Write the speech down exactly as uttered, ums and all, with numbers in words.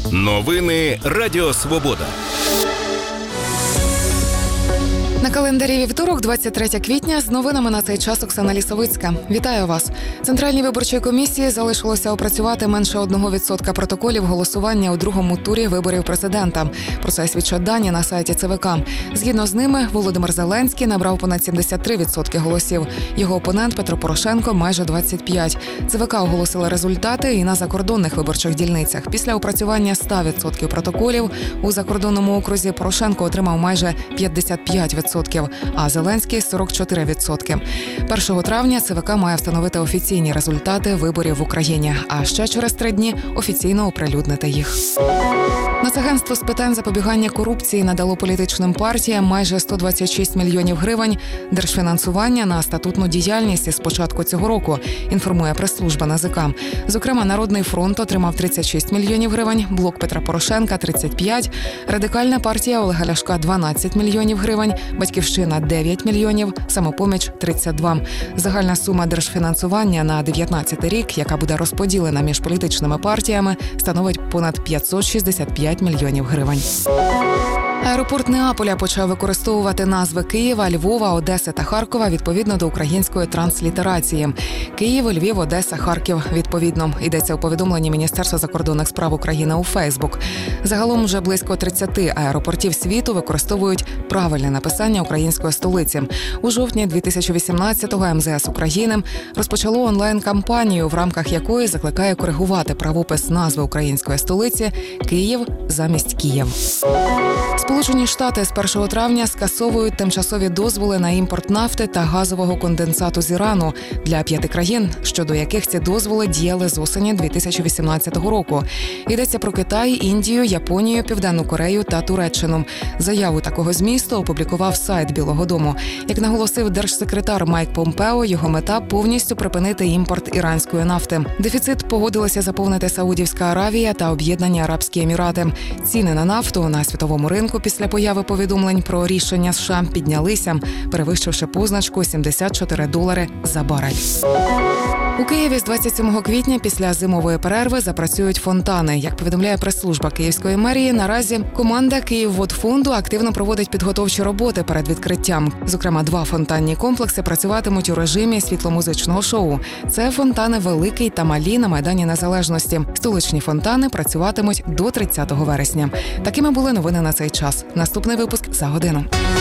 Новини Радіо Свобода. На календарі вівторок, двадцять третє квітня, з новинами на цей час Оксана Лісовицька. Вітаю вас. Центральній виборчій комісії залишилося опрацювати менше одного відсотка протоколів голосування у другому турі виборів президента. Про це свідчать дані на сайті Це Ве Ка. Згідно з ними, Володимир Зеленський набрав понад сімдесят три відсотки голосів. Його опонент Петро Порошенко – майже двадцять п'ять. Це Ве Ка оголосила результати і на закордонних виборчих дільницях. Після опрацювання ста відсотків протоколів у закордонному окрузі Порошенко отримав майже п'ятдесят п'ять відсотків, а Зеленський – сорок чотири відсотки. першого травня Це Ве Ка має встановити офіційні результати виборів в Україні, а ще через три дні офіційно оприлюднити їх. Нацагентство з питань запобігання корупції надало політичним партіям майже сто двадцять шість мільйонів гривень держфінансування на статутну діяльність із початку цього року, інформує прес-служба Ен Зе Ка. Зокрема, Народний фронт отримав тридцять шість мільйонів гривень, Блок Петра Порошенка – тридцять п'ять, Радикальна партія Олега Ляшка – дванадцять мільйонів гривень, Батьківщина – дев'ять мільйонів, Самопоміч – тридцять два. Загальна сума держфінансування на дев'ятнадцятий рік, яка буде розподілена між політичними партіями, становить понад п'ятсот шістдесят п'ять мільйонів гривень. Аеропорт Неаполя почав використовувати назви Києва, Львова, Одеси та Харкова відповідно до української транслітерації. Київ, Львів, Одеса, Харків відповідно. Йдеться у повідомленні Міністерства закордонних справ України у Фейсбук. Загалом вже близько тридцяти аеропортів світу використовують правильне написання української столиці. У жовтні дві тисячі вісімнадцятого Ем Зе Ес України розпочало онлайн-кампанію, в рамках якої закликає коригувати правопис назви української столиці Київ замість Київ. Сполучені Штати з першого травня скасовують тимчасові дозволи на імпорт нафти та газового конденсату з Ірану для п'яти країн, щодо яких ці дозволи діяли з осені дві тисячі вісімнадцятого року. Йдеться про Китай, Індію, Японію, Південну Корею та Туреччину. Заяву такого змісту опублікував сайт Білого дому. Як наголосив держсекретар Майк Помпео, його мета – повністю припинити імпорт іранської нафти. Дефіцит погодилися заповнити Саудівська Аравія та Об'єднані Арабські Емірати. Ціни на нафту на світовому ринку після появи повідомлень про рішення США піднялися, перевищивши позначку сімдесят чотири долари за барель. У Києві з двадцять сьомого квітня після зимової перерви запрацюють фонтани. Як повідомляє прес-служба Київської мерії, наразі команда Київводфонду активно проводить підготовчі роботи перед відкриттям. Зокрема, два фонтанні комплекси працюватимуть у режимі світломузичного шоу. Це фонтани «Великий» та «Малі» на Майдані Незалежності. Столичні фонтани працюватимуть до тридцятого вересня. Такими були новини на цей час. Наступний випуск за годину.